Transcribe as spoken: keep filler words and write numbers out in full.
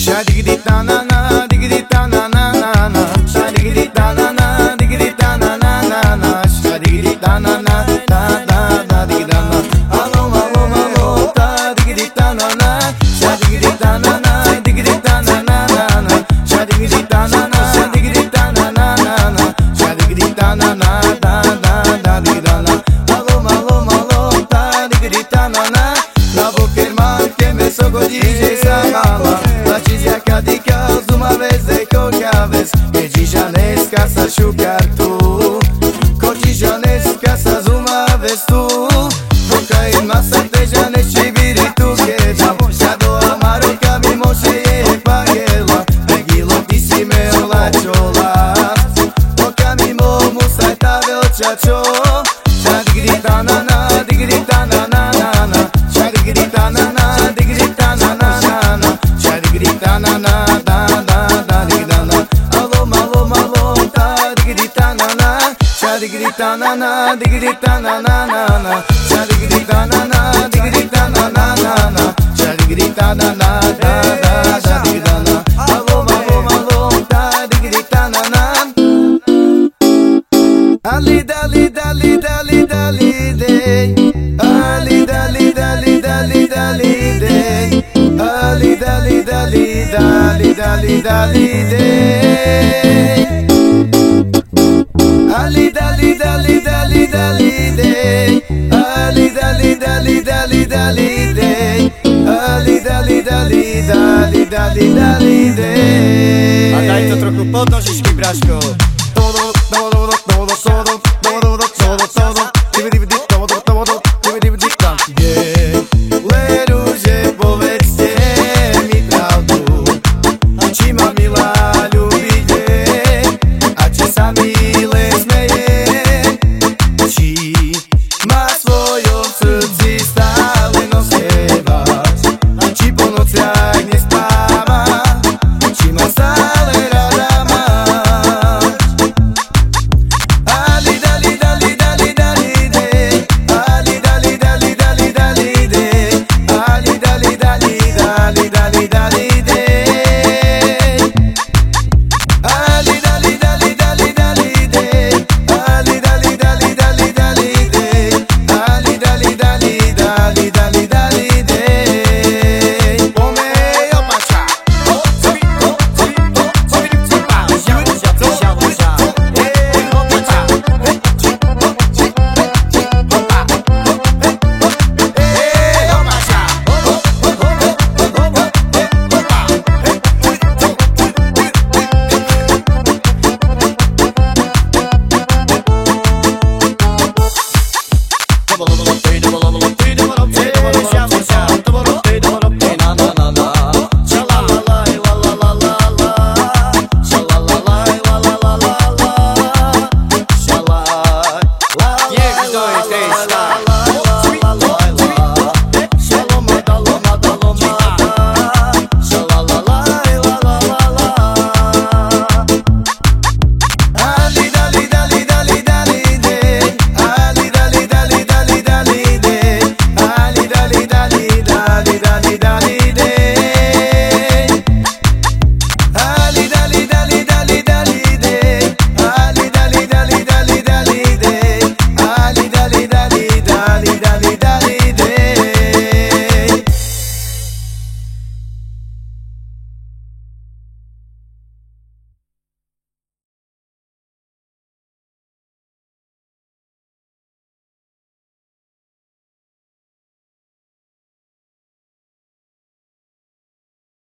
Shadigidi ta na na, digidi ta na na na na. Shadigidi ta na na, digidi ta na na na na. Shadigidi ta na na, ta ta ta digida na. Alo alo alo ta digidi ta na na. Shadigidi ta na na, digidi ta na na na na. Shadigidi ta na na, digidi ta na na na na. Shadigidi ta na na, ta ta ta digida na. Alo alo alo ta digidi ta na na. Na boca irmã que me socorre de sala. Dizia que a dica uma vez e qualquer vez que de janeiro caça chucar tu Corte janeiro caças uma vez tu Vou cair na certeza neste espírito que já Já do amaro que me mostrei e paguela Reguilo que se meu la chola O caminho musa estava o chacho Já de grita na na, de grita na na na na Já de grita na na, de grita na na na na Grita na na da da da digida na. Alô malô malô ta grita na na. Já de grita na na, de grita na na na na. Já de grita na na, de grita na na na na. Já de grita na na da da da digida na. Alô malô malô ta grita na na. Ali dali dali dali dali day. Ali dali dali dali dali day. Ali dali dali dali dali dali day. Ali dali dali dali dali day. Ali dali dali dali dali day. Ali dali dali dali dali dali day. A daj to trochu podnosić mi, Braszko. Todo, todo, todo, todo, todo, todo.